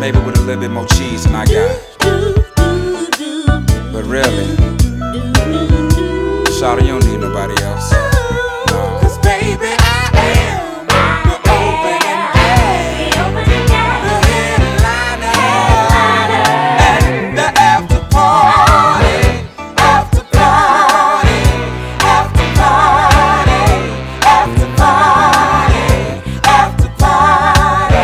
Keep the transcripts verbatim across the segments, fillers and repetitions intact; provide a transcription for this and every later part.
maybe with a little bit more cheese than I got. But really, shawty, you don't need nobody else. No. Cause baby, I am the opening day, the headliner, and the after party, after party, after party, after party, after party.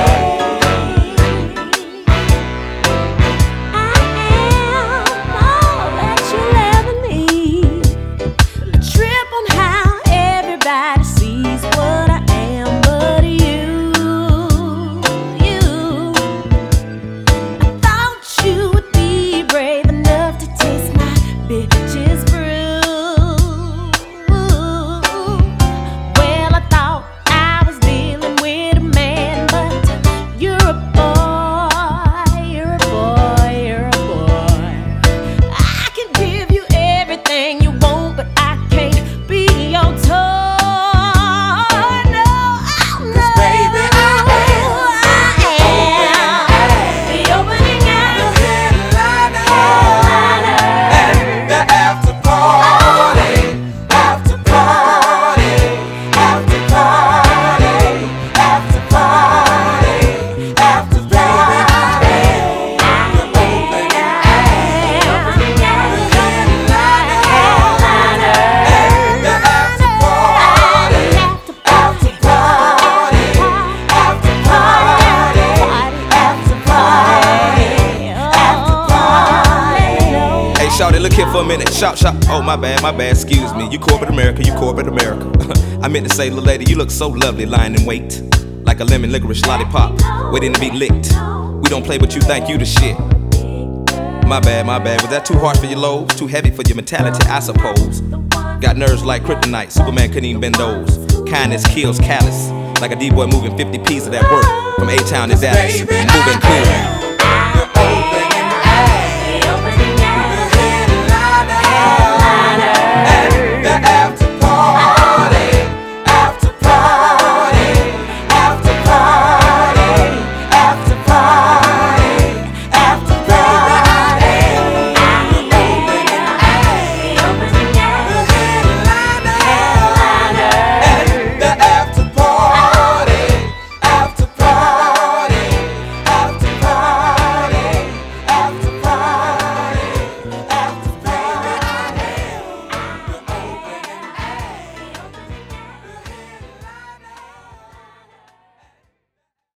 Shawty, look here for a minute. Shop, shop. Oh, my bad, my bad. Excuse me. You corporate America, you corporate America. I meant to say, little lady, you look so lovely lying in wait, like a lemon licorice lollipop, waiting to be licked. We don't play, but you think you the shit. My bad, my bad. Was that too hard for your lobes? Too heavy for your mentality, I suppose. Got nerves like kryptonite. Superman couldn't even bend those. Kindness kills callous. Like a D-boy moving fifty P's of that work from A-Town to Dallas. Moving cool.